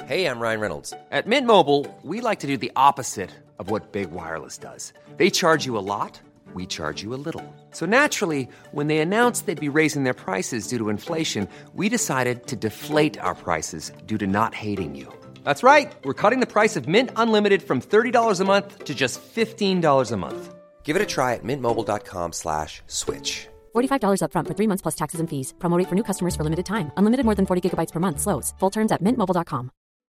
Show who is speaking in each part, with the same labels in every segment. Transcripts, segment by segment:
Speaker 1: Hey, I'm Ryan Reynolds.
Speaker 2: At Mint Mobile, we like to do the opposite of what Big Wireless does. They charge you a lot, we charge you a little. So naturally, when they announced they'd be raising their prices due to inflation, we decided to deflate our prices due to not hating you. That's right. We're cutting the price of Mint Unlimited from $30 a month to just $15 a month.
Speaker 1: Give it a try at mintmobile.com/switch.
Speaker 3: $45 up front for 3 months plus taxes and fees. Promo rate for new customers for limited time. Unlimited more than 40 gigabytes per month. Slows full terms at mintmobile.com.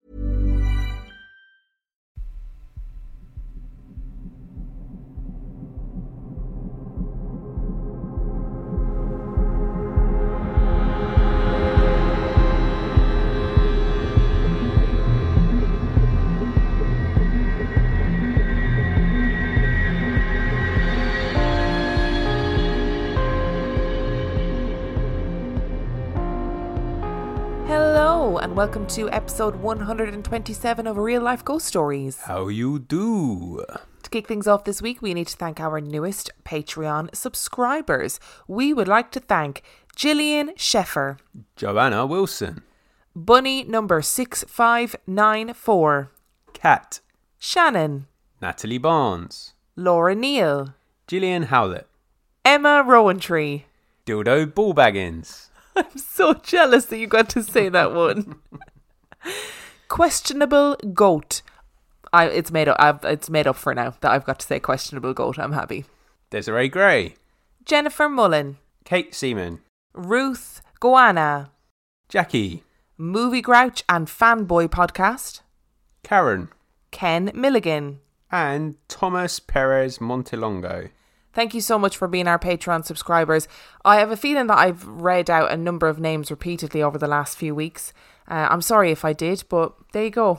Speaker 4: Hello and welcome to episode 127 of Real Life Ghost Stories.
Speaker 5: How you do?
Speaker 4: To kick things off this week, we need to thank our newest Patreon subscribers. We would like to thank Gillian Sheffer,
Speaker 5: Joanna Wilson,
Speaker 4: Bunny number 6594,
Speaker 5: Kat,
Speaker 4: Shannon,
Speaker 5: Natalie Barnes,
Speaker 4: Laura Neal,
Speaker 5: Gillian Howlett,
Speaker 4: Emma Rowantree.
Speaker 5: Dildo Ballbaggins.
Speaker 4: I'm so jealous that you got to say that one. Questionable Goat. It's made up. It's made up for now that I've got to say questionable goat. I'm happy.
Speaker 5: Desiree Gray,
Speaker 4: Jennifer Mullen,
Speaker 5: Kate Seaman,
Speaker 4: Ruth Goanna,
Speaker 5: Jackie,
Speaker 4: Movie Grouch and Fanboy Podcast,
Speaker 5: Karen,
Speaker 4: Ken Milligan.
Speaker 5: and Thomas Perez Montelongo.
Speaker 4: Thank you so much for being our Patreon subscribers. I have a feeling that I've read out a number of names repeatedly over the last few weeks. I'm sorry if I did, but there you go.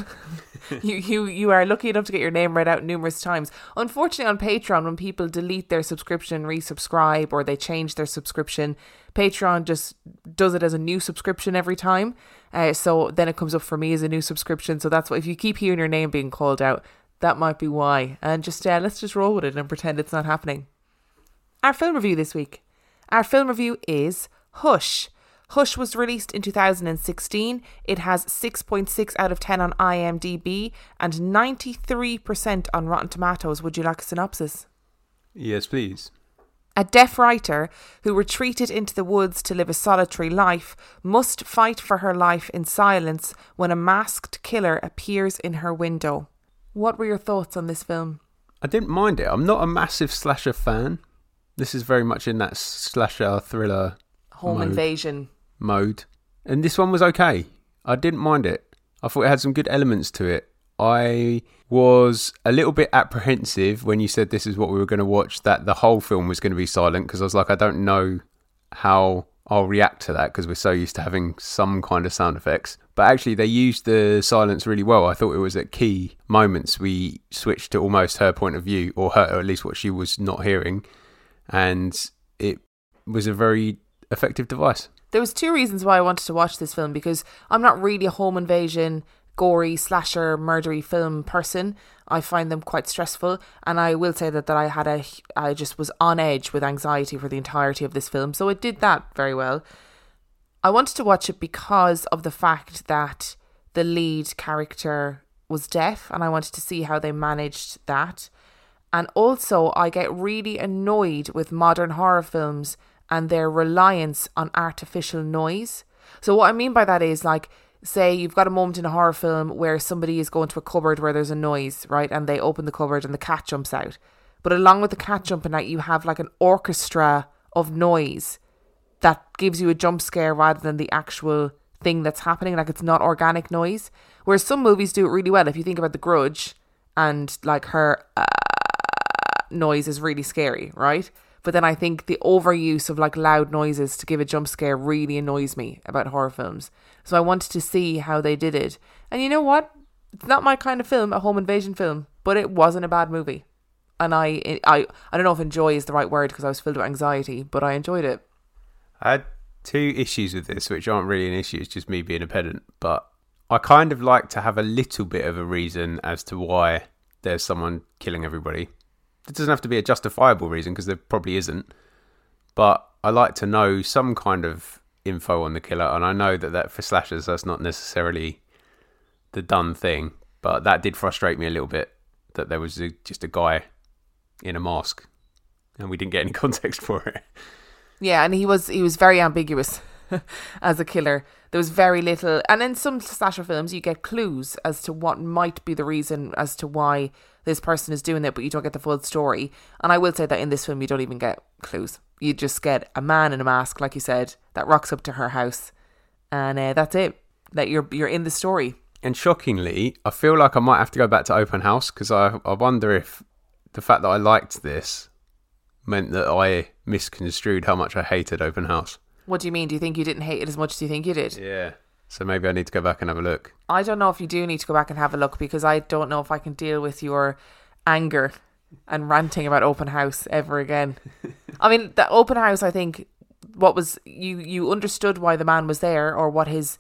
Speaker 4: You are lucky enough to get your name read out numerous times. Unfortunately, on Patreon, when people delete their subscription, resubscribe, or they change their subscription, Patreon just does it as a new subscription every time. So then it comes up for me as a new subscription. So that's why, if you keep hearing your name being called out, that might be why. And just let's just roll with it and pretend it's not happening. Our film review this week. Our film review is Hush. Hush was released in 2016. It has 6.6 out of 10 on IMDb and 93% on Rotten Tomatoes. Would you like a synopsis?
Speaker 5: Yes, please.
Speaker 4: A deaf writer who retreated into the woods to live a solitary life must fight for her life in silence when a masked killer appears in her window. What were your thoughts on this film?
Speaker 5: I didn't mind it. I'm not a massive slasher fan. This is very much in that slasher thriller
Speaker 4: Home invasion
Speaker 5: mode. And this one was okay. I didn't mind it. I thought it had some good elements to it. I was a little bit apprehensive when you said this is what we were going to watch, that the whole film was going to be silent, because I was like, I don't know how I'll react to that because we're so used to having some kind of sound effects. But actually they used the silence really well. I thought it was at key moments we switched to almost her point of view, or her, or at least what she was not hearing. And it was a very effective device.
Speaker 4: There was two reasons why I wanted to watch this film, because I'm not really a home invasion, gory, slasher, murdery film person. I find them quite stressful, and I will say that I just was on edge with anxiety for the entirety of this film, so it did that very well. I wanted to watch it because of the fact that the lead character was deaf, and I wanted to see how they managed that. And also, I get really annoyed with modern horror films and their reliance on artificial noise. So what I mean by that is, like, say you've got a moment in a horror film where somebody is going to a cupboard where there's a noise, right? And they open the cupboard and the cat jumps out. But along with the cat jumping out, you have like an orchestra of noise that gives you a jump scare rather than the actual thing that's happening. Like, it's not organic noise. Whereas some movies do it really well. If you think about The Grudge, and like her noise is really scary, right? But then I think the overuse of like loud noises to give a jump scare really annoys me about horror films. So I wanted to see how they did it. And you know what? It's not my kind of film, a home invasion film, but it wasn't a bad movie. And I don't know if enjoy is the right word because I was filled with anxiety, but I enjoyed it.
Speaker 5: I had two issues with this, which aren't really an issue. It's just me being a pedant. But I kind of like to have a little bit of a reason as to why there's someone killing everybody. It doesn't have to be a justifiable reason, because there probably isn't. But I like to know some kind of info on the killer. And I know that for slashers, that's not necessarily the done thing, but that did frustrate me a little bit, that there was just a guy in a mask and we didn't get any context for it.
Speaker 4: Yeah, and he was very ambiguous as a killer. There was very little, and in some slasher films you get clues as to what might be the reason as to why this person is doing it, but you don't get the full story. And I will say that in this film you don't even get clues. You just get a man in a mask, like you said, that rocks up to her house, and that's it. That you're in the story.
Speaker 5: And shockingly, I feel like I might have to go back to Open House, because I wonder if the fact that I liked this meant that I misconstrued how much I hated Open House.
Speaker 4: What do you mean? Do you think you didn't hate it as much as you think you did?
Speaker 5: Yeah. So maybe I need to go back and have a look.
Speaker 4: I don't know if you do need to go back and have a look, because I don't know if I can deal with your anger and ranting about Open House ever again. I mean, the Open House, I think, what was you understood why the man was there, or what his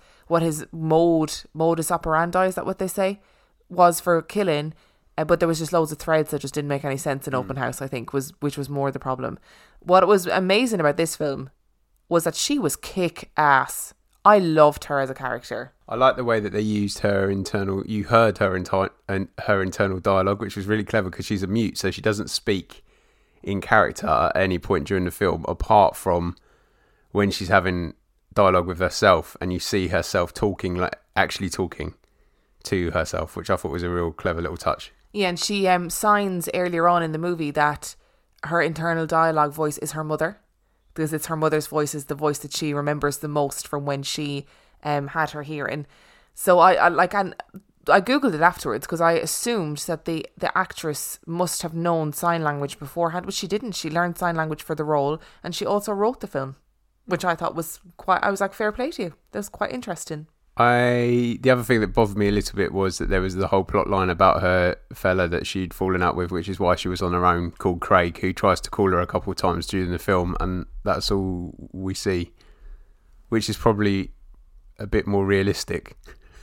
Speaker 4: modus operandi, is that what they say, was for killing, but there was just loads of threads that just didn't make any sense in Open House, I think, which was more the problem. What was amazing about this film was that she was kick ass. I loved her as a character. I
Speaker 5: like the way that they used her internal. You heard her internal dialogue, which was really clever, because she's a mute, so she doesn't speak in character at any point during the film, apart from when she's having dialogue with herself, and you see herself talking, like actually talking to herself, which I thought was a real clever little touch.
Speaker 4: Yeah, and she signs earlier on in the movie that her internal dialogue voice is her mother, because it's her mother's voice, is the voice that she remembers the most from when she had her hearing. So I googled it afterwards, because I assumed that the actress must have known sign language beforehand, but she didn't. She learned sign language for the role, and she also wrote the film, which I thought was I was like, fair play to you. That was quite interesting.
Speaker 5: The other thing that bothered me a little bit was that there was the whole plot line about her fella that she'd fallen out with, which is why she was on her own, called Craig, who tries to call her a couple of times during the film, and that's all we see, which is probably a bit more realistic.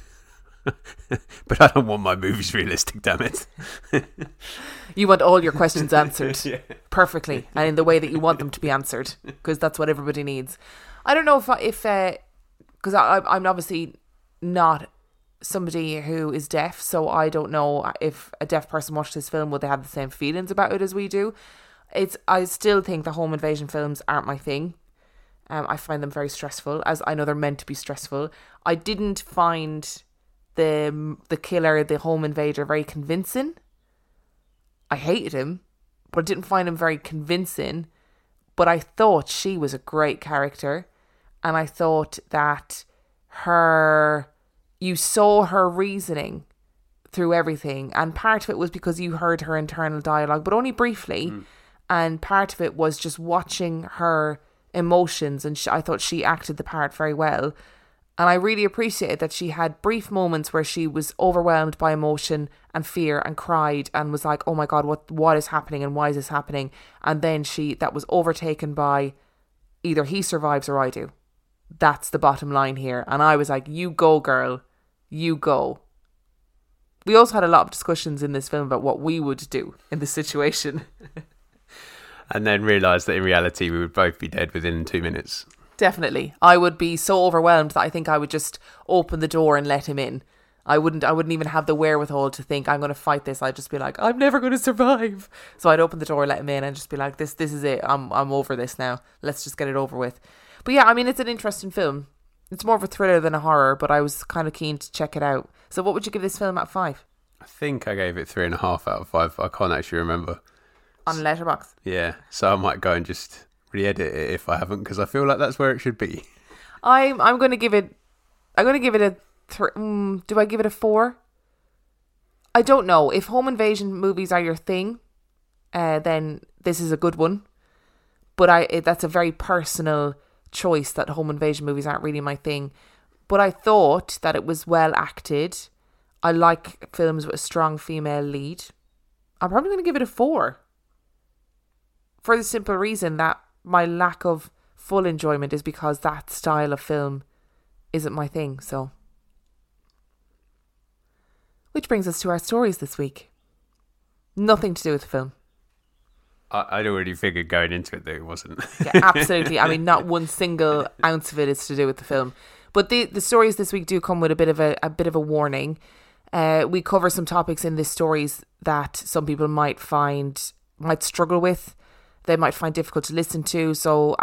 Speaker 5: But I don't want my movies realistic, damn it.
Speaker 4: You want all your questions answered perfectly, and in the way that you want them to be answered, because that's what everybody needs. I don't know if because I'm obviously not somebody who is deaf, so I don't know if a deaf person watched this film, would they have the same feelings about it as we do. I still think the home invasion films aren't my thing. I find them very stressful, as I know they're meant to be stressful. I didn't find the killer, the home invader, very convincing. I hated him, but I didn't find him very convincing. But I thought she was a great character, and I thought that you saw her reasoning through everything, and part of it was because you heard her internal dialogue, but only briefly, and part of it was just watching her emotions, and I thought she acted the part very well. And I really appreciated that she had brief moments where she was overwhelmed by emotion and fear and cried and was like, oh my God, what is happening and why is this happening? And then that was overtaken by either he survives or I do. That's the bottom line here. And I was like, you go, girl, you go. We also had a lot of discussions in this film about what we would do in this situation.
Speaker 5: And then realised that in reality we would both be dead within 2 minutes.
Speaker 4: Definitely. I would be so overwhelmed that I think I would just open the door and let him in. I wouldn't even have the wherewithal to think I'm going to fight this. I'd just be like, I'm never going to survive. So I'd open the door, let him in, and just be like, this is it. I'm over this now. Let's just get it over with. But yeah, I mean, it's an interesting film. It's more of a thriller than a horror, but I was kind of keen to check it out. So what would you give this film out of 5?
Speaker 5: I think I gave it 3.5 out of 5. I can't actually remember.
Speaker 4: On Letterboxd?
Speaker 5: Yeah, so I might go and just re-edit it if I haven't, because I feel like that's where it should be.
Speaker 4: I'm going to give it a 3. Do I give it a 4? I don't know. If home invasion movies are your thing, then this is a good one. But that's a very personal choice, that home invasion movies aren't really my thing. But I thought that it was well acted. I like films with a strong female lead. I'm probably going to give it a 4. For the simple reason that my lack of full enjoyment is because that style of film isn't my thing. So, which brings us to our stories this week. Nothing to do with the film.
Speaker 5: I'd already figured going into it that it wasn't.
Speaker 4: Yeah, absolutely. I mean, not one single ounce of it is to do with the film. But the stories this week do come with a bit of a warning. We cover some topics in these stories that some people might struggle with. They might find difficult to listen to. So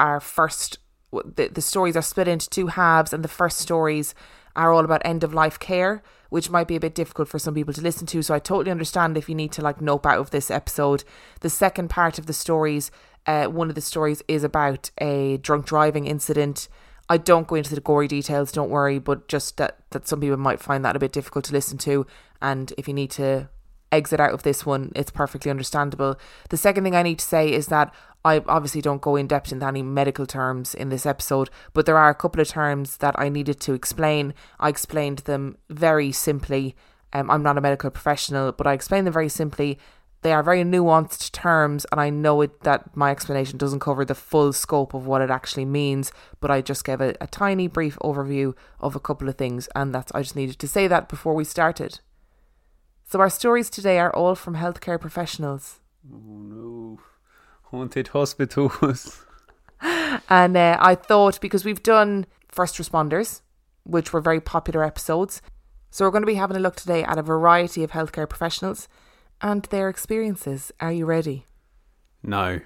Speaker 4: the stories are split into two halves, and the first stories are all about end of life care, which might be a bit difficult for some people to listen to. So I totally understand if you need to nope out of this episode. The second part of the stories, one of the stories is about a drunk driving incident. I don't go into the gory details, don't worry, but just that some people might find that a bit difficult to listen to. And if you need to exit out of this one, it's perfectly understandable. The second thing I need to say is that I obviously don't go in depth into any medical terms in this episode, but there are a couple of terms that I needed to explain. I explained them very simply. I'm not a medical professional, but I explained them very simply. They are very nuanced terms, and I know that my explanation doesn't cover the full scope of what it actually means, but I just gave a tiny brief overview of a couple of things, and I just needed to say that before we started. So our stories today are all from healthcare professionals.
Speaker 5: Oh no, haunted hospitals.
Speaker 4: And I thought, because we've done first responders, which were very popular episodes, so we're going to be having a look today at a variety of healthcare professionals and their experiences. Are you ready?
Speaker 5: No.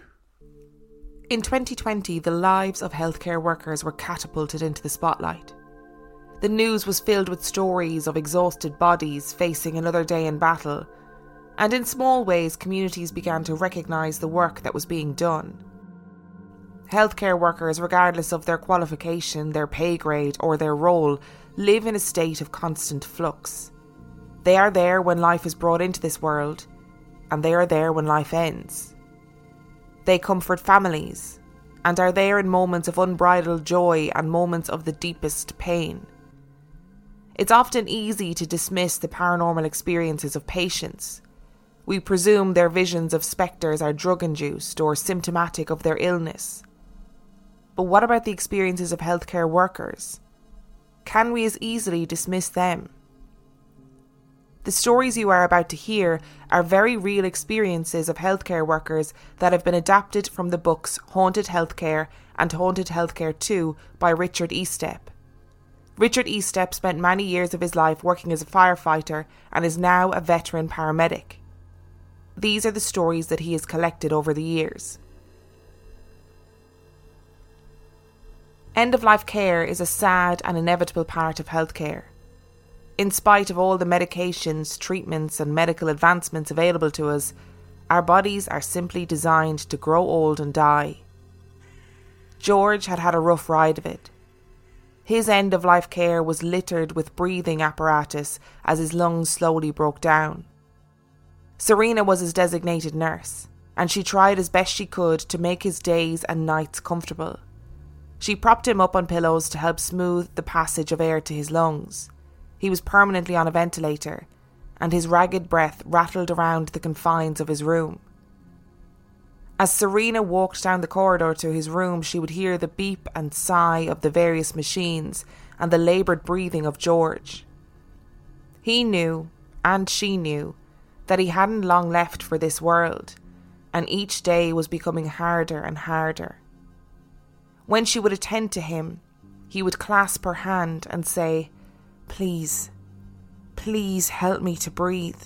Speaker 4: In 2020, the lives of healthcare workers were catapulted into the spotlight. The news was filled with stories of exhausted bodies facing another day in battle, and in small ways, communities began to recognise the work that was being done. Healthcare workers, regardless of their qualification, their pay grade, or their role, live in a state of constant flux. They are there when life is brought into this world, and they are there when life ends. They comfort families, and are there in moments of unbridled joy and moments of the deepest pain. It's often easy to dismiss the paranormal experiences of patients. We presume their visions of spectres are drug-induced or symptomatic of their illness. But what about the experiences of healthcare workers? Can we as easily dismiss them? The stories you are about to hear are very real experiences of healthcare workers that have been adapted from the books Haunted Healthcare and Haunted Healthcare 2 by Richard Eastep. Richard Eastep spent many years of his life working as a firefighter and is now a veteran paramedic. These are the stories that he has collected over the years. End-of-life care is a sad and inevitable part of healthcare. In spite of all the medications, treatments and medical advancements available to us, our bodies are simply designed to grow old and die. George had had a rough ride of it. His end-of-life care was littered with breathing apparatus as his lungs slowly broke down. Serena was his designated nurse, and she tried as best she could to make his days and nights comfortable. She propped him up on pillows to help smooth the passage of air to his lungs. He was permanently on a ventilator, and his ragged breath rattled around the confines of his room. As Serena walked down the corridor to his room, she would hear the beep and sigh of the various machines and the laboured breathing of George. He knew, and she knew, that he hadn't long left for this world, and each day was becoming harder and harder. When she would attend to him, he would clasp her hand and say, "Please, please help me to breathe."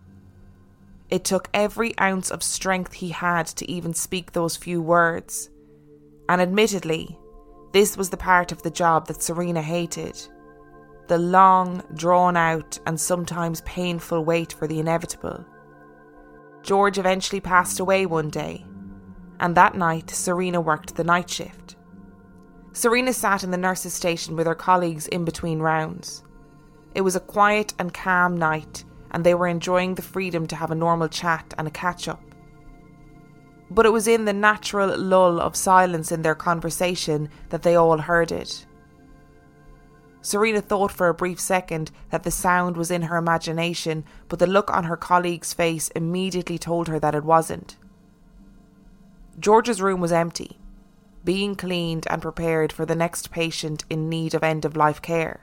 Speaker 4: It took every ounce of strength he had to even speak those few words. And admittedly, this was the part of the job that Serena hated. The long, drawn-out and sometimes painful wait for the inevitable. George eventually passed away one day, and that night Serena worked the night shift. Serena sat in the nurse's station with her colleagues in between rounds. It was a quiet and calm night, and they were enjoying the freedom to have a normal chat and a catch-up. But it was in the natural lull of silence in their conversation that they all heard it. Serena thought for a brief second that the sound was in her imagination, but the look on her colleague's face immediately told her that it wasn't. George's room was empty, being cleaned and prepared for the next patient in need of end-of-life care.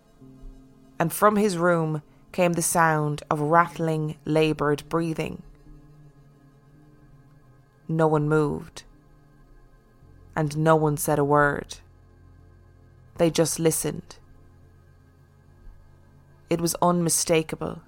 Speaker 4: And from his room came the sound of rattling, laboured breathing. No one moved, and no one said a word. They just listened. It was unmistakable.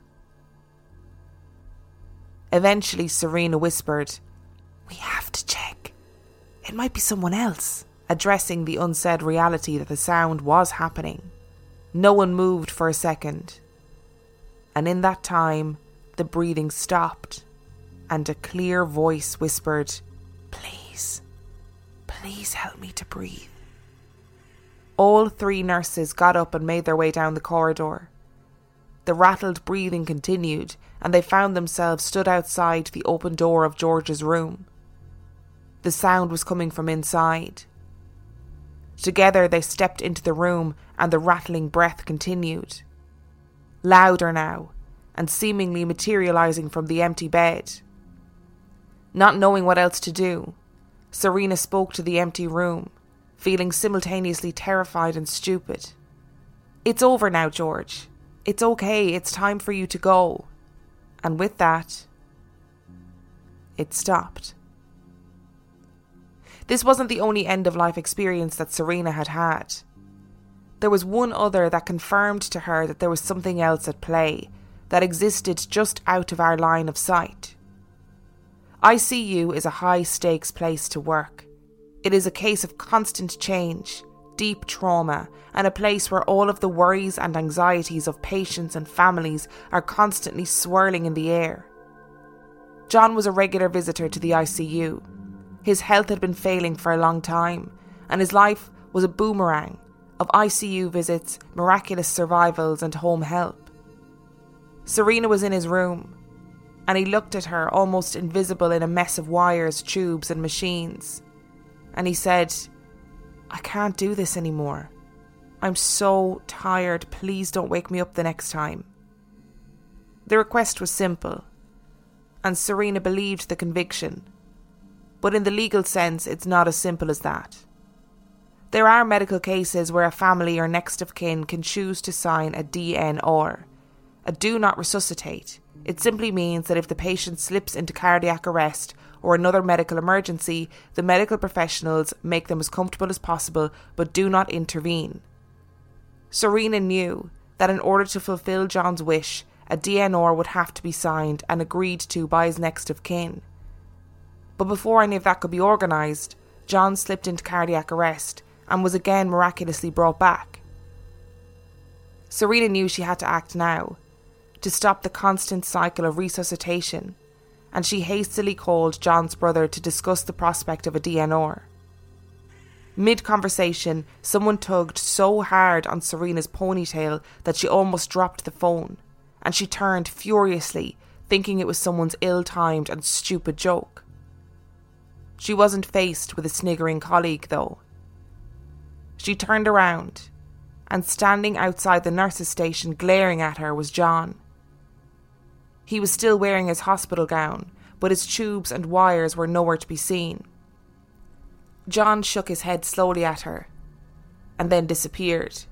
Speaker 4: Eventually, Serena whispered, "We have to check. It might be someone else," addressing the unsaid reality that the sound was happening. No one moved for a second. And in that time, the breathing stopped, and a clear voice whispered, "Please, please help me to breathe." All 3 nurses got up and made their way down the corridor. The rattled breathing continued, and they found themselves stood outside the open door of George's room. The sound was coming from inside. Together they stepped into the room, and the rattling breath continued. Louder now, and seemingly materializing from the empty bed. Not knowing what else to do, Serena spoke to the empty room, feeling simultaneously terrified and stupid. "It's over now, George. It's okay, it's time for you to go." And with that, it stopped. This wasn't the only end-of-life experience that Serena had had. There was one other that confirmed to her that there was something else at play, that existed just out of our line of sight. ICU is a high-stakes place to work. It is a case of constant change, deep trauma, and a place where all of the worries and anxieties of patients and families are constantly swirling in the air. John was a regular visitor to the ICU. His health had been failing for a long time, and his life was a boomerang of ICU visits, miraculous survivals, and home help. Serena was in his room, and he looked at her, almost invisible in a mess of wires, tubes, and machines. And he said, "I can't do this anymore. I'm so tired. Please don't wake me up the next time." The request was simple, and Serena believed the conviction. But in the legal sense, it's not as simple as that. There are medical cases where a family or next of kin can choose to sign a DNR, a do not resuscitate. It simply means that if the patient slips into cardiac arrest or another medical emergency, the medical professionals make them as comfortable as possible but do not intervene. Serena knew that in order to fulfill John's wish, a DNR would have to be signed and agreed to by his next of kin. But before any of that could be organised, John slipped into cardiac arrest and was again miraculously brought back. Serena knew she had to act now, to stop the constant cycle of resuscitation, and she hastily called John's brother to discuss the prospect of a DNR. Mid-conversation, someone tugged so hard on Serena's ponytail that she almost dropped the phone, and she turned furiously, thinking it was someone's ill-timed and stupid joke. She wasn't faced with a sniggering colleague, though. She turned around, and standing outside the nurse's station glaring at her was John. He was still wearing his hospital gown, but his tubes and wires were nowhere to be seen. John shook his head slowly at her, and then disappeared.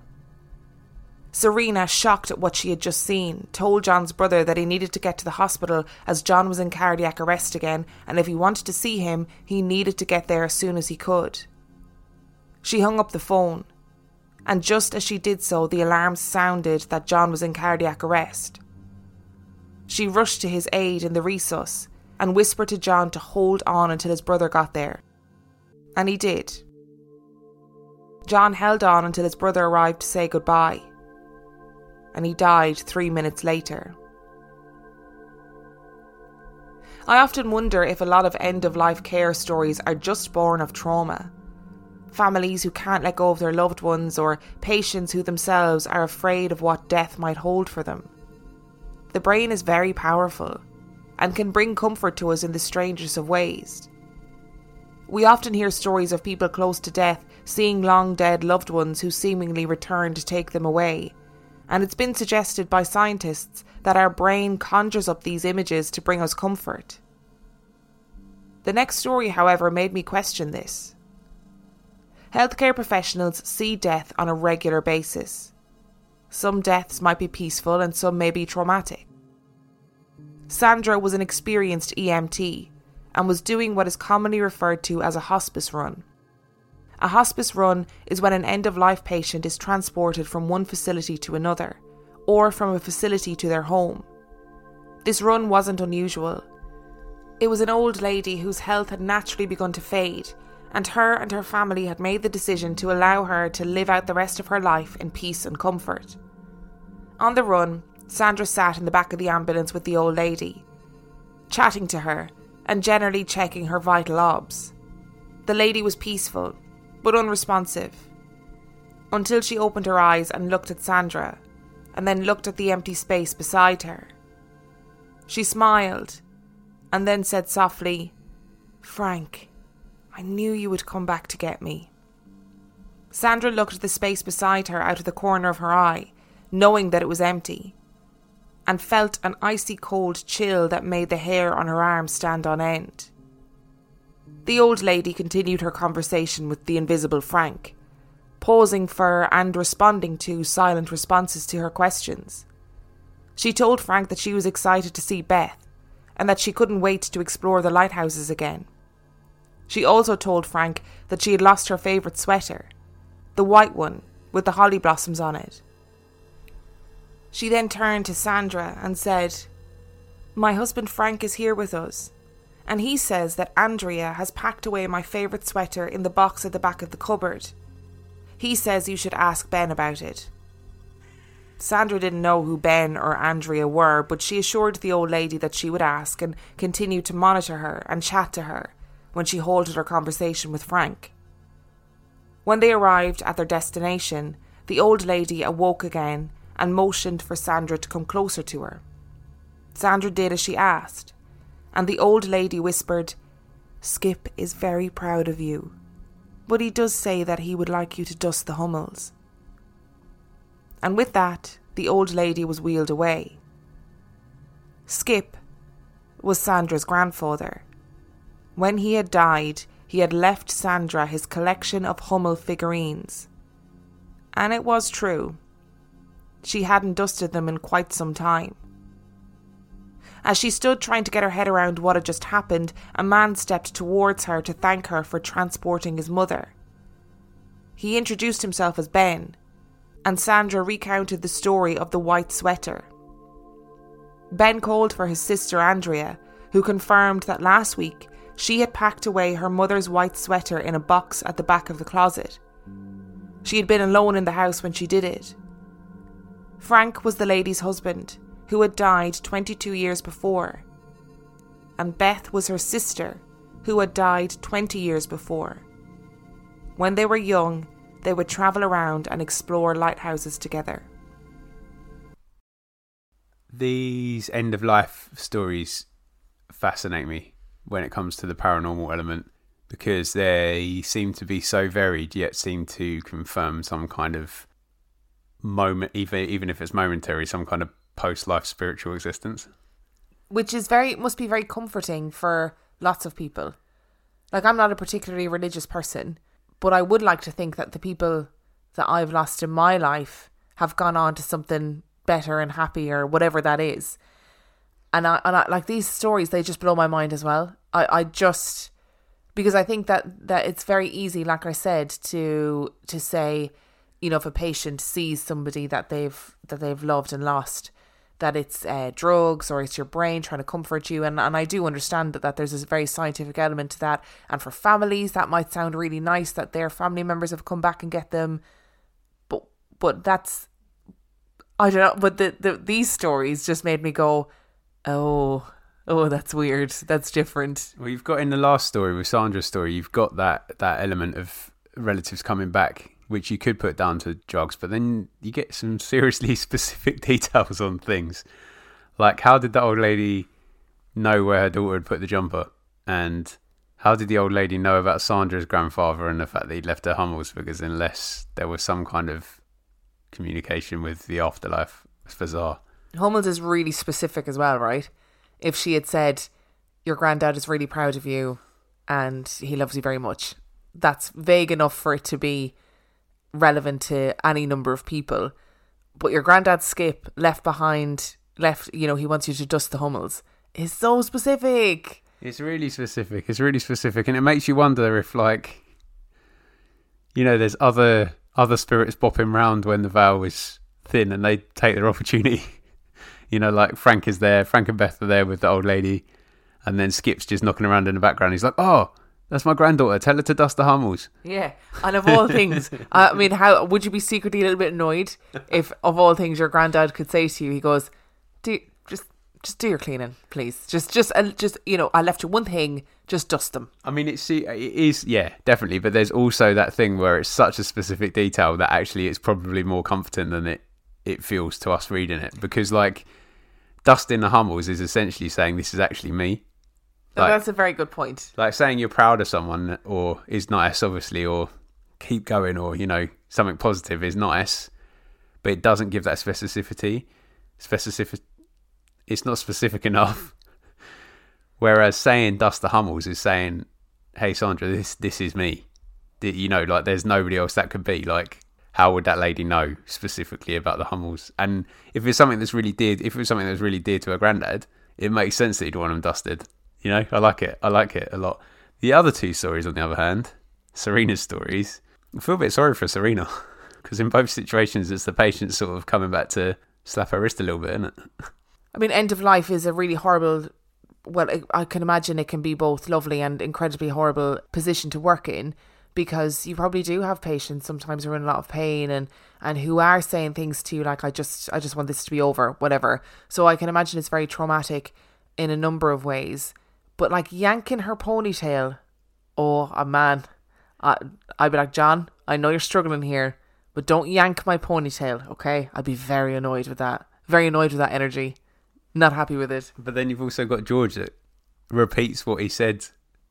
Speaker 4: Serena, shocked at what she had just seen, told John's brother that he needed to get to the hospital as John was in cardiac arrest again, and if he wanted to see him, he needed to get there as soon as he could. She hung up the phone, and just as she did so, the alarm sounded that John was in cardiac arrest. She rushed to his aid in the resus and whispered to John to hold on until his brother got there. And he did. John held on until his brother arrived to say goodbye. And he died 3 minutes later. I often wonder if a lot of end-of-life care stories are just born of trauma. Families who can't let go of their loved ones, or patients who themselves are afraid of what death might hold for them. The brain is very powerful and can bring comfort to us in the strangest of ways. We often hear stories of people close to death seeing long dead loved ones who seemingly return to take them away, and it's been suggested by scientists that our brain conjures up these images to bring us comfort. The next story, however, made me question this. Healthcare professionals see death on a regular basis. Some deaths might be peaceful and some may be traumatic. Sandra was an experienced EMT and was doing what is commonly referred to as a hospice run. A hospice run is when an end-of-life patient is transported from one facility to another, or from a facility to their home. This run wasn't unusual. It was an old lady whose health had naturally begun to fade, and her family had made the decision to allow her to live out the rest of her life in peace and comfort. On the run, Sandra sat in the back of the ambulance with the old lady, chatting to her and generally checking her vital obs. The lady was peaceful, but unresponsive, until she opened her eyes and looked at Sandra, and then looked at the empty space beside her. She smiled, and then said softly, "Frank, I knew you would come back to get me." Sandra looked at the space beside her out of the corner of her eye, knowing that it was empty, and felt an icy cold chill that made the hair on her arm stand on end. The old lady continued her conversation with the invisible Frank, pausing for and responding to silent responses to her questions. She told Frank that she was excited to see Beth, and that she couldn't wait to explore the lighthouses again. She also told Frank that she had lost her favourite sweater, the white one with the holly blossoms on it. She then turned to Sandra and said, "My husband Frank is here with us, and he says that Andrea has packed away my favourite sweater in the box at the back of the cupboard. He says you should ask Ben about it." Sandra didn't know who Ben or Andrea were, but she assured the old lady that she would ask, and continued to monitor her and chat to her when she halted her conversation with Frank. When they arrived at their destination, the old lady awoke again and motioned for Sandra to come closer to her. Sandra did as she asked, and the old lady whispered, "Skip is very proud of you, but he does say that he would like you to dust the Hummels." And with that, the old lady was wheeled away. Skip was Sandra's grandfather. When he had died, he had left Sandra his collection of Hummel figurines. And it was true. She hadn't dusted them in quite some time. As she stood trying to get her head around what had just happened, a man stepped towards her to thank her for transporting his mother. He introduced himself as Ben, and Sandra recounted the story of the white sweater. Ben called for his sister Andrea, who confirmed that last week she had packed away her mother's white sweater in a box at the back of the closet. She had been alone in the house when she did it. Frank was the lady's husband, who had died 22 years before, and Beth was her sister, who had died 20 years before. When they were young, they would travel around and explore lighthouses together.
Speaker 5: These end-of-life stories fascinate me when it comes to the paranormal element, because they seem to be so varied, yet seem to confirm some kind of moment, even if it's momentary, some kind of post-life spiritual existence.
Speaker 4: Which is must be very comforting for lots of people. Like, I'm not a particularly religious person, but I would like to think that the people that I've lost in my life have gone on to something better and happier, whatever that is. And I like these stories, they just blow my mind as well. I just, because I think that it's very easy, like I said, to say, you know, if a patient sees somebody that they've loved and lost, that it's drugs or it's your brain trying to comfort you. And I do understand that there's this very scientific element to that. And for families, that might sound really nice that their family members have come back and get them. But that's, I don't know. But these stories just made me go, oh, that's weird. That's different.
Speaker 5: Well, you've got in the last story with Sandra's story, you've got that element of relatives coming back, which you could put down to drugs, but then you get some seriously specific details on things. Like, how did the old lady know where her daughter had put the jumper? And how did the old lady know about Sandra's grandfather and the fact that he'd left her Hummels? Because unless there was some kind of communication with the afterlife, it's bizarre.
Speaker 4: Hummels is really specific as well, right? If she had said, your granddad is really proud of you and he loves you very much, that's vague enough for it to be relevant to any number of people. But your granddad Skip left, you know, he wants you to dust the Hummels, is so specific.
Speaker 5: It's really specific. And it makes you wonder if, like, you know, there's other spirits bopping round when the veil is thin, and they take their opportunity. You know, like Frank is there, Frank and Beth are there with the old lady, and then Skip's just knocking around in the background. He's like, "Oh, that's my granddaughter. Tell her to dust the Hummels."
Speaker 4: Yeah, and of all things, I mean, how would you be secretly a little bit annoyed if, of all things, your granddad could say to you, he goes, just do your cleaning, please. Just, you know, I left you one thing, just dust them.
Speaker 5: I mean, it is, yeah, definitely. But there's also that thing where it's such a specific detail that actually it's probably more comforting than it feels to us reading it. Because, like, dusting the Hummels is essentially saying, this is actually me. Like,
Speaker 4: that's a very good point.
Speaker 5: Like saying you're proud of someone or is nice, obviously, or keep going, or, you know, something positive is nice, but it doesn't give that specificity. It's not specific enough. Whereas saying dust the Hummels is saying, hey, Sandra, this is me. You know, like, there's nobody else that could be. Like, how would that lady know specifically about the Hummels? And if it's something that's really dear, to her granddad, it makes sense that you'd want them dusted. You know, I like it a lot. The other two stories, on the other hand, Serena's stories, I feel a bit sorry for Serena, because in both situations it's the patient sort of coming back to slap her wrist a little bit, isn't it?
Speaker 4: I mean, end of life is a really horrible, well, I can imagine it can be both lovely and incredibly horrible position to work in, because you probably do have patients sometimes who are in a lot of pain and who are saying things to you like, I just want this to be over, whatever. So I can imagine it's very traumatic in a number of ways. But like yanking her ponytail, oh man, I'd be like, John, I know you're struggling here, but don't yank my ponytail, okay? I'd be very annoyed with that. Very annoyed with that energy. Not happy with it.
Speaker 5: But then you've also got George that repeats what he said,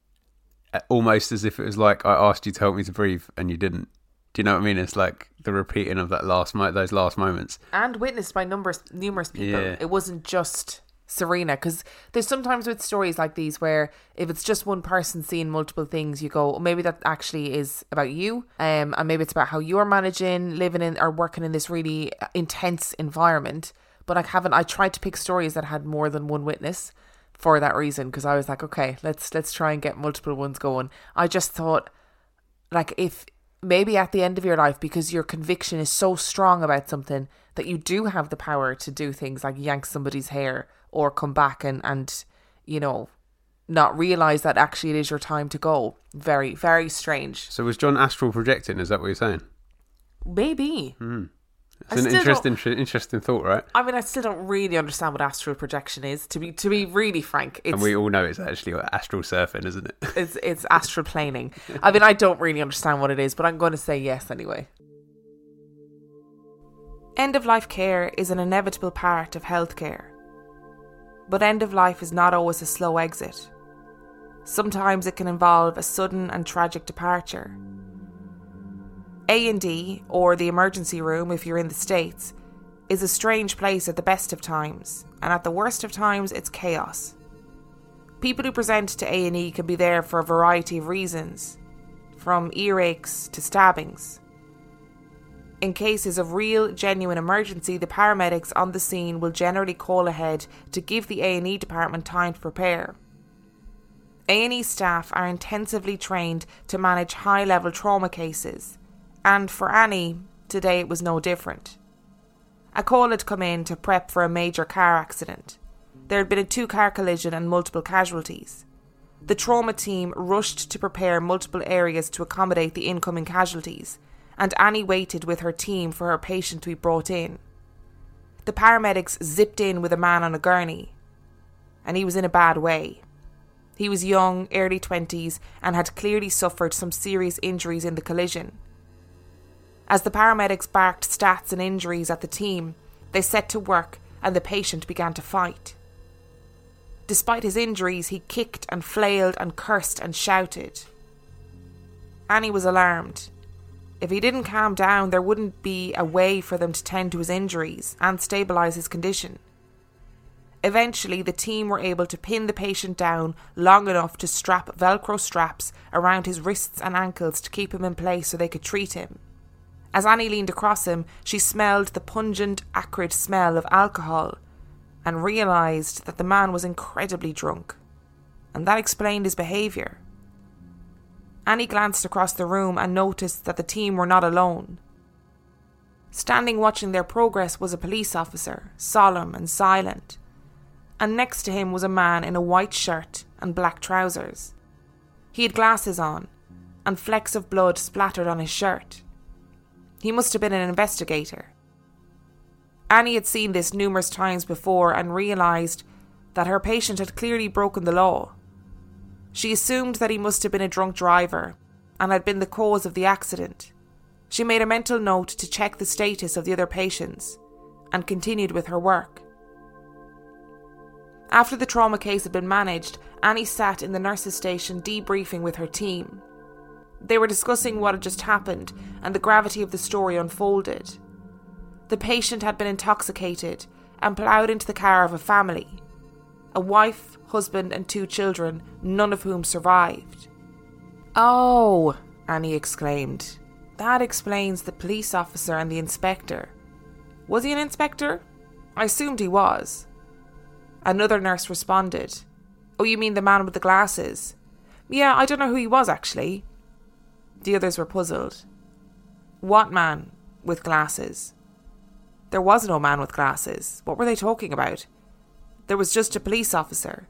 Speaker 5: almost as if it was like, I asked you to help me to breathe and you didn't. Do you know what I mean? It's like the repeating of that those last moments. And
Speaker 4: witnessed by numerous people.
Speaker 5: Yeah.
Speaker 4: It wasn't just Serena, because there's sometimes with stories like these where if it's just one person seeing multiple things, you go, oh, maybe that actually is about you, and maybe it's about how you're managing, living in or working in this really intense environment. But I tried to pick stories that had more than one witness for that reason, because I was like, okay, let's try and get multiple ones going. I just thought, like, if maybe at the end of your life, because your conviction is so strong about something, that you do have the power to do things like yank somebody's hair or come back and you know, not realise that actually it is your time to go. Very, very strange.
Speaker 5: So was John astral projecting? Is that what you're saying?
Speaker 4: Maybe.
Speaker 5: It's an interesting thought, right?
Speaker 4: I mean, I still don't really understand what astral projection is, to be really frank.
Speaker 5: And we all know it's actually astral surfing, isn't it?
Speaker 4: It's astral planing. I mean, I don't really understand what it is, but I'm going to say yes anyway. End-of-life care is an inevitable part of healthcare. But end-of-life is not always a slow exit. Sometimes it can involve a sudden and tragic departure. A&E, or the emergency room if you're in the States, is a strange place at the best of times, and at the worst of times it's chaos. People who present to A&E can be there for a variety of reasons, from earaches to stabbings. In cases of real, genuine emergency, the paramedics on the scene will generally call ahead to give the A&E department time to prepare. A&E staff are intensively trained to manage high-level trauma cases, and for Annie, today it was no different. A call had come in to prep for a major car accident. There had been a 2-car collision and multiple casualties. The trauma team rushed to prepare multiple areas to accommodate the incoming casualties, and Annie waited with her team for her patient to be brought in. The paramedics zipped in with a man on a gurney, and he was in a bad way. He was young, early 20s, and had clearly suffered some serious injuries in the collision. As the paramedics barked stats and injuries at the team, they set to work and the patient began to fight. Despite his injuries, he kicked and flailed and cursed and shouted. Annie was alarmed. If he didn't calm down, there wouldn't be a way for them to tend to his injuries and stabilise his condition. Eventually, the team were able to pin the patient down long enough to strap Velcro straps around his wrists and ankles to keep him in place so they could treat him. As Annie leaned across him, she smelled the pungent, acrid smell of alcohol and realised that the man was incredibly drunk, and that explained his behaviour. Annie glanced across the room and noticed that the team were not alone. Standing watching their progress was a police officer, solemn and silent, and next to him was a man in a white shirt and black trousers. He had glasses on, and flecks of blood splattered on his shirt. He must have been an investigator. Annie had seen this numerous times before and realised that her patient had clearly broken the law. She assumed that he must have been a drunk driver and had been the cause of the accident. She made a mental note to check the status of the other patients and continued with her work. After the trauma case had been managed, Annie sat in the nurses' station debriefing with her team. They were discussing what had just happened and the gravity of the story unfolded. The patient had been intoxicated and ploughed into the car of a family. A wife, husband and 2 children, none of whom survived. "Oh," Annie exclaimed. "That explains the police officer and the inspector." "Was he an inspector?" "I assumed he was." Another nurse responded. "Oh, you mean the man with the glasses?" "Yeah, I don't know who he was actually." The others were puzzled. "What man with glasses?" There was no man with glasses. What were they talking about? There was just a police officer.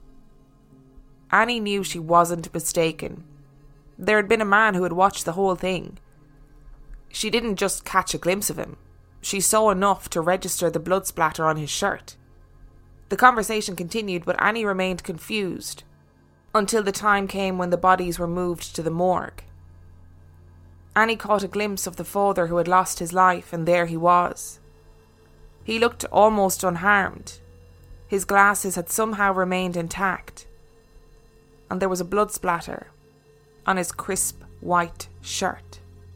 Speaker 4: Annie knew she wasn't mistaken. There had been a man who had watched the whole thing. She didn't just catch a glimpse of him. She saw enough to register the blood splatter on his shirt. The conversation continued, but Annie remained confused until the time came when the bodies were moved to the morgue. Annie caught a glimpse of the father who had lost his life, and there he was. He looked almost unharmed. His glasses had somehow remained intact, and there was a blood splatter on his crisp white shirt.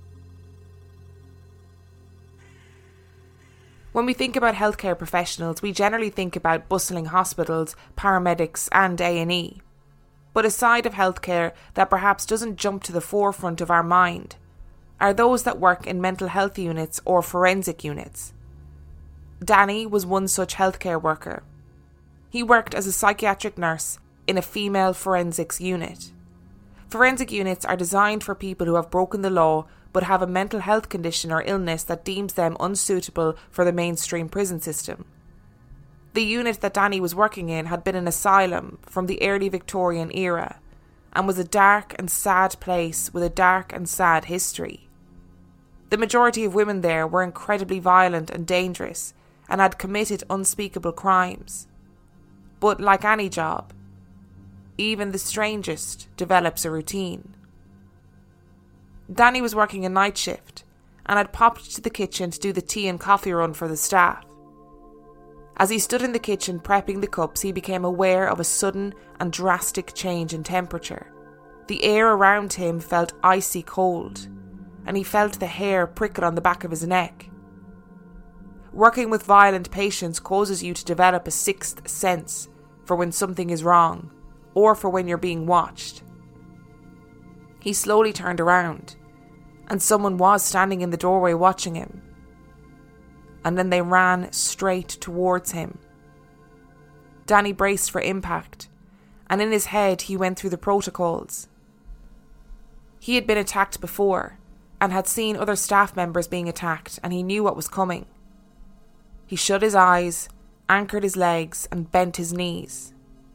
Speaker 4: When we think about healthcare professionals, we generally think about bustling hospitals, paramedics and A&E. But a side of healthcare that perhaps doesn't jump to the forefront of our mind are those that work in mental health units or forensic units. Danny was one such healthcare worker. He worked as a psychiatric nurse in a female forensics unit. Forensic units are designed for people who have broken the law but have a mental health condition or illness that deems them unsuitable for the mainstream prison system. The unit that Danny was working in had been an asylum from the early Victorian era and was a dark and sad place with a dark and sad history. The majority of women there were incredibly violent and dangerous and had committed unspeakable crimes. But like any job, even the strangest develops a routine. Danny was working a night shift and had popped to the kitchen to do the tea and coffee run for the staff. As he stood in the kitchen prepping the cups, he became aware of a sudden and drastic change in temperature. The air around him felt icy cold, and he felt the hair prickle on the back of his neck. Working with violent patients causes you to develop a sixth sense for when something is wrong, or for when you're being watched. He slowly turned around, and someone was standing in the doorway watching him. And then they ran straight towards him. Danny braced for impact, and in his head he went through the protocols. He had been attacked before, and had seen other staff members being attacked, and he knew what was coming. He shut his eyes, anchored his legs, and bent his knees.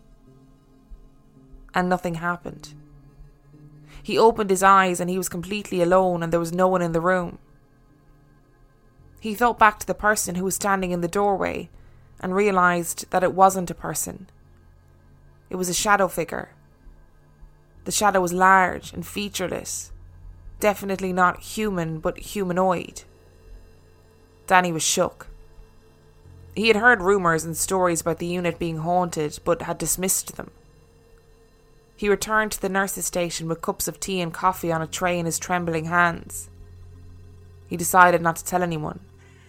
Speaker 4: And nothing happened. He opened his eyes and he was completely alone and there was no one in the room. He thought back to the person who was standing in the doorway and realised that it wasn't a person. It was a shadow figure. The shadow was large and featureless, definitely not human but humanoid. Danny was shook. He had heard rumours and stories about the unit being haunted but had dismissed them. He returned to the nurses' station with cups of tea and coffee on a tray in his trembling hands. He decided not to tell anyone.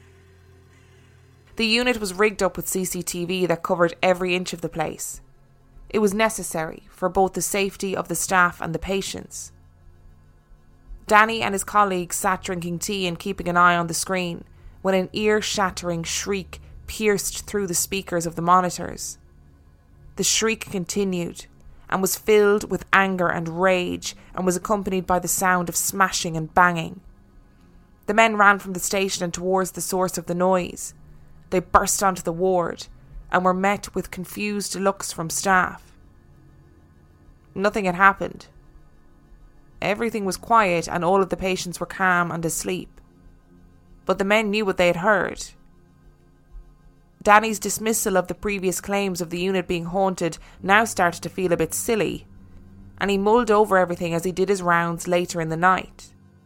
Speaker 4: The unit was rigged up with CCTV that covered every inch of the place. It was necessary for both the safety of the staff and the patients. Danny and his colleagues sat drinking tea and keeping an eye on the screen when an ear-shattering shriek pierced through the speakers of the monitors. The shriek continued, and was filled with anger and rage and was accompanied by the sound of smashing and banging. The men ran from the station and towards the source of the noise. They burst onto the ward and were met with confused looks from staff. Nothing had happened. Everything was quiet and all of the patients were calm and asleep. But the men knew what they had heard. Danny's dismissal of the previous claims of the unit being haunted now started to feel a bit silly, and he mulled over everything as he did his rounds later in the night.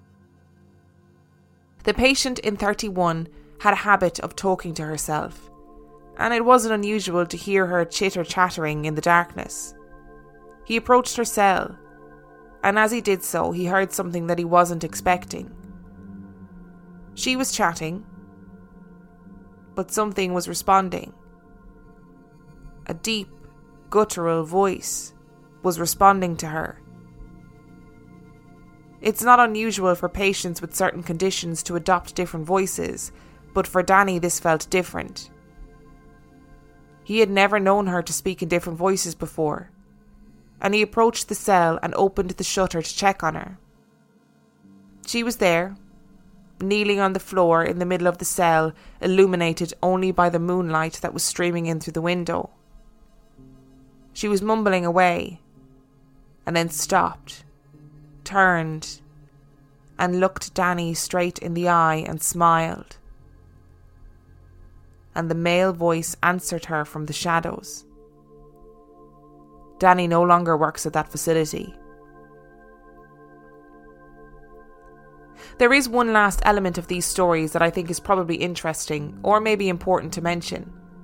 Speaker 4: The patient in 31 had a habit of talking to herself, and it wasn't unusual to hear her chitter-chattering in the darkness. He approached her cell, and as he did so, he heard something that he wasn't expecting. She was chatting, but something was responding. A deep, guttural voice was responding to her. It's not unusual for patients with certain conditions to adopt different voices, but for Danny this felt different. He had never known her to speak in different voices before, and he approached the cell and opened the shutter to check on her. She was there, kneeling on the floor in the middle of the cell, illuminated only by the moonlight that was streaming in through the window. She was mumbling away, and then stopped, turned, and looked Danny straight in the eye and smiled. And the male voice answered her from the shadows. Danny no longer works at that facility. There is one last element of these stories that I think is probably interesting or maybe important to mention.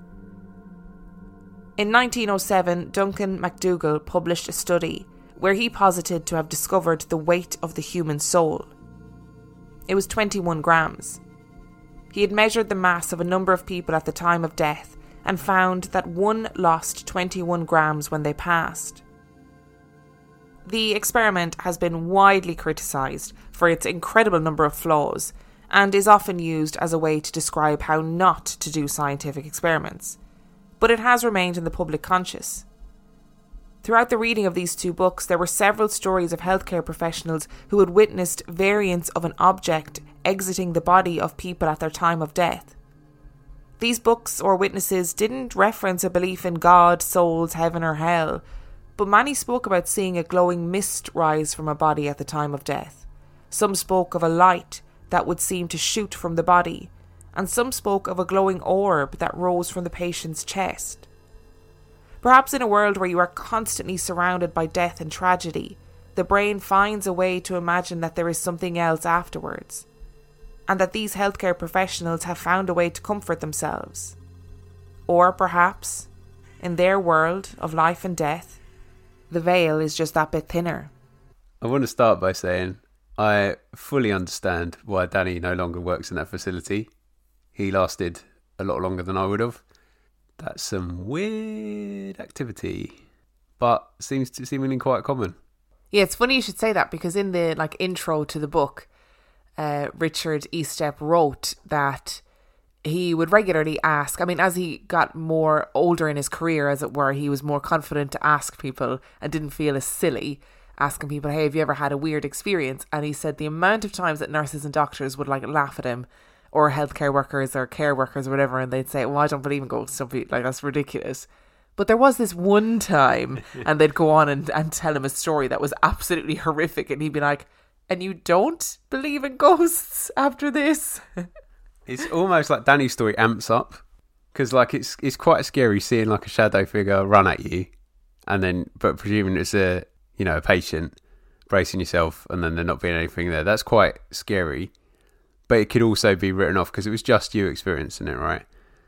Speaker 4: In 1907, Duncan MacDougall published a study where he posited to have discovered the weight of the human soul. It was 21 grams. He had measured the mass of a number of people at the time of death and found that one lost 21 grams when they passed. The experiment has been widely criticised for its incredible number of flaws and is often used as a way to describe how not to do scientific experiments, but it has remained in the public conscious. Throughout the reading of these two books, there were several stories of healthcare professionals who had witnessed variants of an object exiting the body of people at their time of death. These books or witnesses didn't reference a belief in God, souls, heaven or hell, but many spoke about seeing a glowing mist rise from a body at the time of death. Some spoke of a light that would seem to shoot from the body, and some spoke of a glowing orb that rose from the patient's chest. Perhaps in a world where you are constantly surrounded by death and tragedy, the brain finds a way to imagine that there is something else afterwards, and that these healthcare professionals have found a way to comfort themselves. Or perhaps, in their world of life and death, the veil is just that bit thinner.
Speaker 5: I want to start by saying I fully understand why Danny no longer works in that facility. He lasted a lot longer than I would have. That's some weird activity, but seems to seemingly quite common.
Speaker 4: Yeah, it's funny you should say that, because in the intro to the book, Richard Eastep wrote that he would regularly ask, as he got more older in his career, as it were, he was more confident to ask people and didn't feel as silly asking people, hey, have you ever had a weird experience? And he said the amount of times that nurses and doctors would laugh at him, or healthcare workers or care workers or whatever, and they'd say, well, I don't believe in ghosts, that's ridiculous. But there was this one time, and they'd go on and tell him a story that was absolutely horrific, and he'd be like, and you don't believe in ghosts after this?
Speaker 5: It's almost like Danny's story amps up, because it's quite scary seeing a shadow figure run at you, and then but presuming it's a patient, bracing yourself, and then there not being anything there. That's quite scary, but it could also be written off because it was just you experiencing it, right?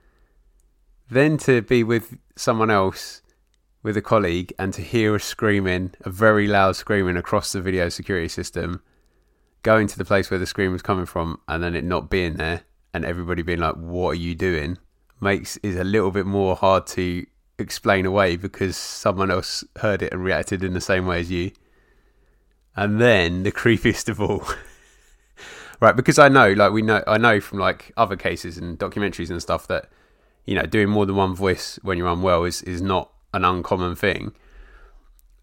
Speaker 5: Then to be with someone else, with a colleague, and to hear a very loud screaming across the video security system, going to the place where the scream was coming from, and then it not being there, and everybody being like, what are you doing? Is a little bit more hard to explain away because someone else heard it and reacted in the same way as you. And then the creepiest of all, right? Because I know from other cases and documentaries and stuff that, doing more than one voice when you're unwell is not an uncommon thing.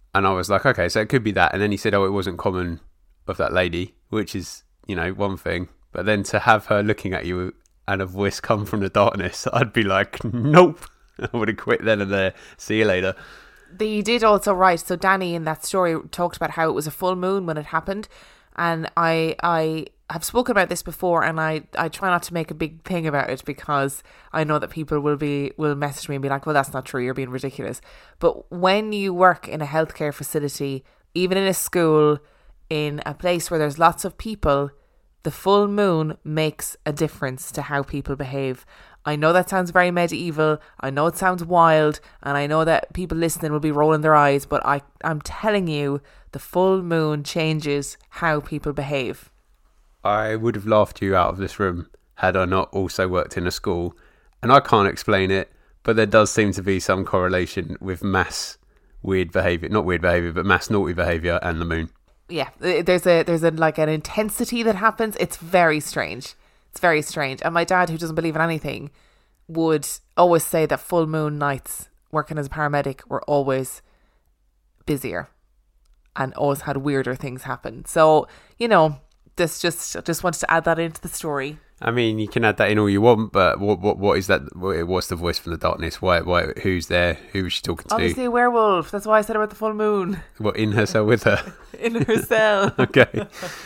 Speaker 5: And I was like, okay, so it could be that. And then he said, oh, it wasn't common of that lady, which is, one thing. But then to have her looking at you and a voice come from the darkness, I'd be like, nope. I would have quit then and there. See you later.
Speaker 4: They did also write, so Danny in that story talked about how it was a full moon when it happened. And I have spoken about this before, and I try not to make a big thing about it because I know that people will message me and be like, well, that's not true, you're being ridiculous. But when you work in a healthcare facility, even in a school, in a place where there's lots of people, the full moon makes a difference to how people behave. I know that sounds very medieval, I know it sounds wild, and I know that people listening will be rolling their eyes, but I'm telling you, the full moon changes how people behave.
Speaker 5: I would have laughed you out of this room had I not also worked in a school, and I can't explain it, but there does seem to be some correlation with mass weird behaviour, not weird behaviour, but mass naughty behaviour and the moon.
Speaker 4: Yeah, there's a like an intensity that happens. It's very strange. It's very strange. And my dad, who doesn't believe in anything, would always say that full moon nights working as a paramedic were always busier and always had weirder things happen. So, this just wanted to add that into the story.
Speaker 5: I mean, you can add that in all you want, but what is that? What's the voice from the darkness? Why? Who's there? Who was she talking to?
Speaker 4: Obviously a werewolf. That's why I said about the full moon.
Speaker 5: What, in her cell with her?
Speaker 4: In her cell.
Speaker 5: Okay.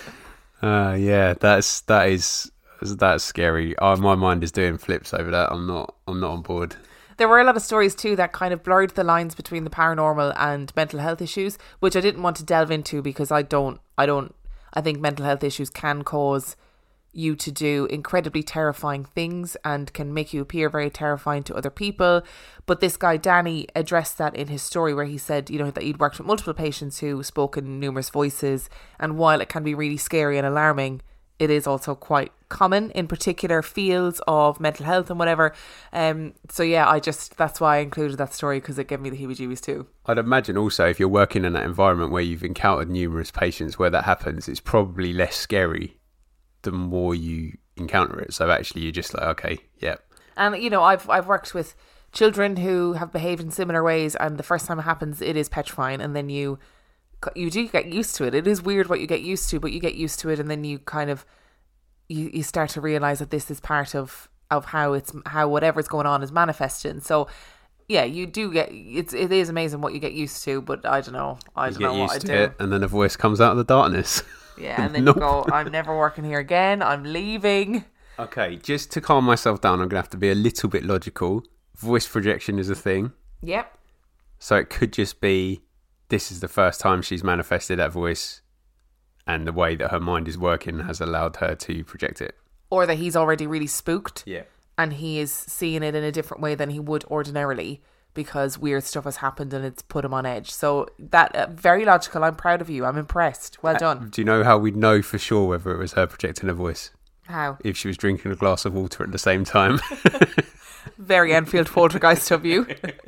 Speaker 5: Yeah, that's scary. My mind is doing flips over that. I'm not on board.
Speaker 4: There were a lot of stories too that kind of blurred the lines between the paranormal and mental health issues, which I didn't want to delve into because I think mental health issues can cause you to do incredibly terrifying things and can make you appear very terrifying to other people. But this guy, Danny, addressed that in his story where he said, that he'd worked with multiple patients who spoke in numerous voices. And while it can be really scary and alarming, it is also quite common in particular fields of mental health and whatever. So yeah, that's why I included that story, because it gave me the heebie-jeebies too.
Speaker 5: I'd imagine also if you're working in that environment where you've encountered numerous patients where that happens, it's probably less scary the more you encounter it. So actually you're just like, okay, yeah. And
Speaker 4: I've worked with children who have behaved in similar ways, and the first time it happens it is petrifying, and then you do get used to it. It is weird what you get used to, but you get used to it, and then you kind of you start to realize that this is part of how whatever's going on is manifesting. So yeah, you do it is amazing what you get used to, but I don't know what I do.
Speaker 5: It, and then a voice comes out of the darkness.
Speaker 4: Yeah, and then you go, I'm never working here again, I'm leaving.
Speaker 5: Okay, just to calm myself down, I'm going to have to be a little bit logical. Voice projection is a thing.
Speaker 4: Yep.
Speaker 5: So it could just be, this is the first time she's manifested that voice, and the way that her mind is working has allowed her to project it.
Speaker 4: Or that he's already really spooked.
Speaker 5: Yeah.
Speaker 4: And he is seeing it in a different way than he would ordinarily because weird stuff has happened and it's put him on edge. So that, very logical. I'm proud of you. I'm impressed. Well done.
Speaker 5: Do you know how we'd know for sure whether it was her projecting a voice?
Speaker 4: How?
Speaker 5: If she was drinking a glass of water at the same time.
Speaker 4: Very Enfield poltergeist of you.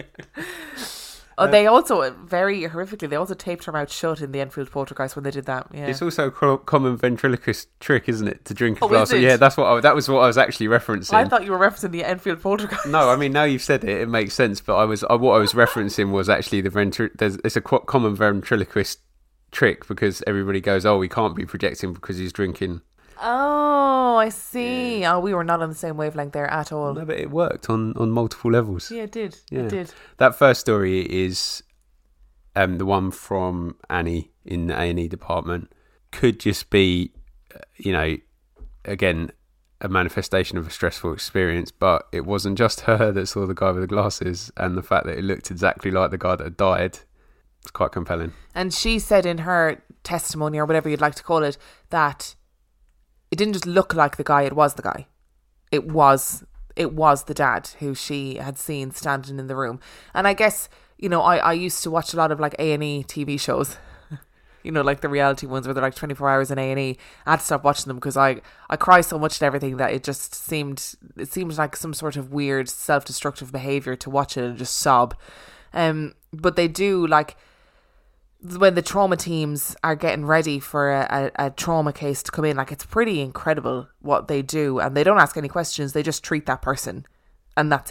Speaker 4: They also, very horrifically, they also taped her mouth shut in the Enfield poltergeist when they did that. Yeah.
Speaker 5: It's also a common ventriloquist trick, isn't it? To drink a glass of... Yeah, that was what I was actually referencing.
Speaker 4: I thought you were referencing the Enfield poltergeist.
Speaker 5: No, I mean, now you've said it, it makes sense. But what I was referencing was actually it's a common ventriloquist trick, because everybody goes, oh, he can't be projecting because he's drinking.
Speaker 4: Oh, I see. Yeah. Oh, we were not on the same wavelength there at all.
Speaker 5: No, but it worked on multiple levels.
Speaker 4: Yeah, it did.
Speaker 5: Yeah.
Speaker 4: It did.
Speaker 5: That first story is the one from Annie in the A&E department. Could just be, again, a manifestation of a stressful experience, but it wasn't just her that saw the guy with the glasses, and the fact that it looked exactly like the guy that had died. It's quite compelling. And
Speaker 4: she said in her testimony, or whatever you'd like to call it, that it didn't just look like the guy, it was the guy. It was the dad who she had seen standing in the room. And I guess, I used to watch a lot of like A&E TV shows, like the reality ones where they're like 24 hours in A&E. I had to stop watching them because I cry so much at everything that it seemed like some sort of weird self-destructive behaviour to watch it and just sob. But they do, like, when the trauma teams are getting ready for a trauma case to come in, like, it's pretty incredible what they do, and they don't ask any questions. They just treat that person, and that's it.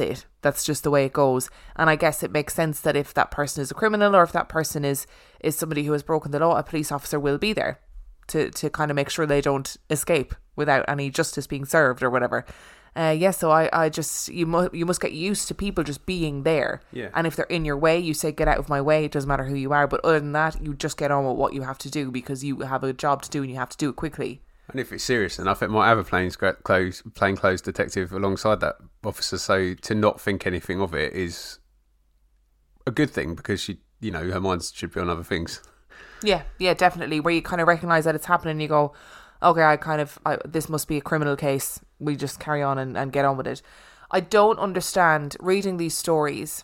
Speaker 4: That's just the way it goes. And I guess it makes sense that if that person is a criminal or if that person is somebody who has broken the law, a police officer will be there to kind of make sure they don't escape without any justice being served or whatever. So I just, you must get used to people just being there.
Speaker 5: Yeah.
Speaker 4: And if they're in your way, you say, get out of my way. It doesn't matter who you are. But other than that, you just get on with what you have to do because you have a job to do and you have to do it quickly. And
Speaker 5: if it's serious enough, it might have a plainclothes detective alongside that officer. So to not think anything of it is a good thing because her mind should be on other things.
Speaker 4: Yeah, definitely. Where you kind of recognise that it's happening and you go, okay, this must be a criminal case. We just carry on and get on with it. I don't understand. Reading these stories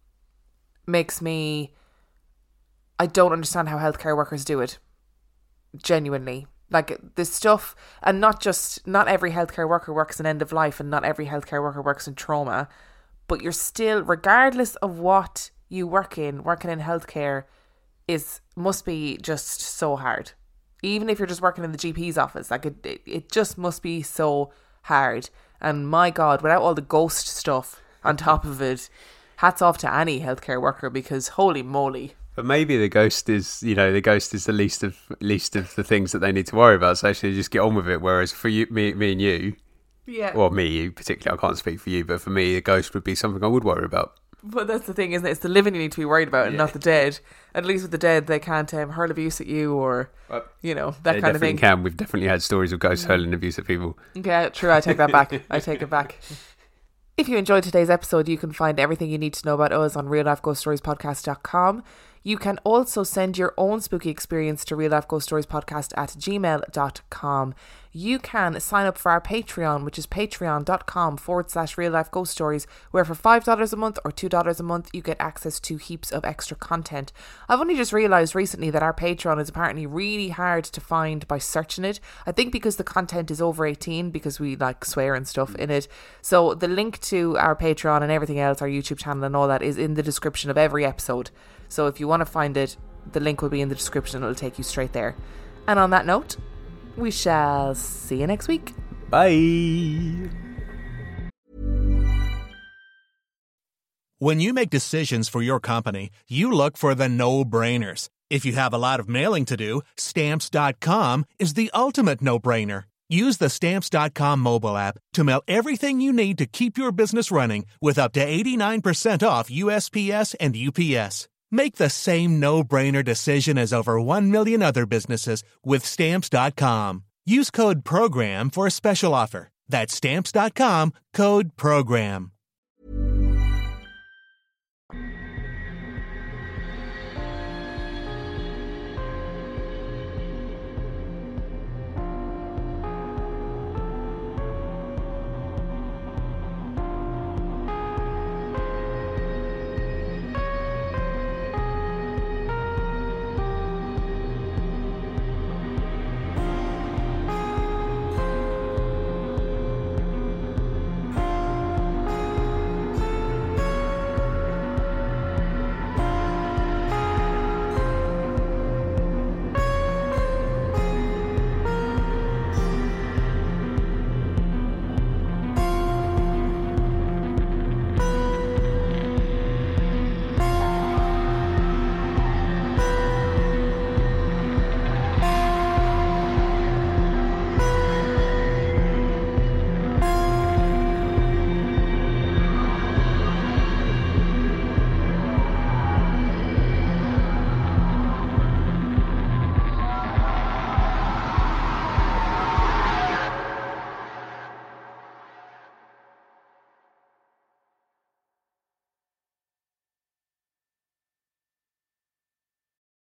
Speaker 4: I don't understand how healthcare workers do it. Genuinely. Like this stuff, and not every healthcare worker works in end of life and not every healthcare worker works in trauma, but you're still, regardless of what you working in healthcare must be just so hard. Even if you're just working in the GP's office, like it just must be so hard. And my God, without all the ghost stuff on top of it, hats off to any healthcare worker because holy moly.
Speaker 5: But maybe the ghost is the least of the things that they need to worry about. So actually, just get on with it. Whereas for you, me and you,
Speaker 4: yeah.
Speaker 5: Well, you particularly, I can't speak for you, but for me, the ghost would be something I would worry about.
Speaker 4: But that's the thing, isn't it? It's the living you need to be worried about and not the dead. At least with the dead, they can't hurl abuse at you or, that kind of thing.
Speaker 5: They can. We've definitely had stories of ghosts hurling abuse at people.
Speaker 4: Okay, true. I take that back. I take it back. If you enjoyed today's episode, you can find everything you need to know about us on reallifeghoststoriespodcast.com. You can also send your own spooky experience to reallifeghoststoriespodcast@gmail.com. You can sign up for our Patreon, which is patreon.com/reallifeghoststories, where for $5 a month or $2 a month, you get access to heaps of extra content. I've only just realised recently that our Patreon is apparently really hard to find by searching it. I think because the content is over 18, because we swear and stuff in it. So the link to our Patreon and everything else, our YouTube channel and all that, is in the description of every episode. So if you want to find it, the link will be in the description. It'll take you straight there. And on that note, we shall see you next week.
Speaker 5: Bye.
Speaker 1: When you make decisions for your company, you look for the no-brainers. If you have a lot of mailing to do, Stamps.com is the ultimate no-brainer. Use the Stamps.com mobile app to mail everything you need to keep your business running with up to 89% off USPS and UPS. Make the same no-brainer decision as over 1 million other businesses with Stamps.com. Use code PROGRAM for a special offer. That's Stamps.com, code PROGRAM.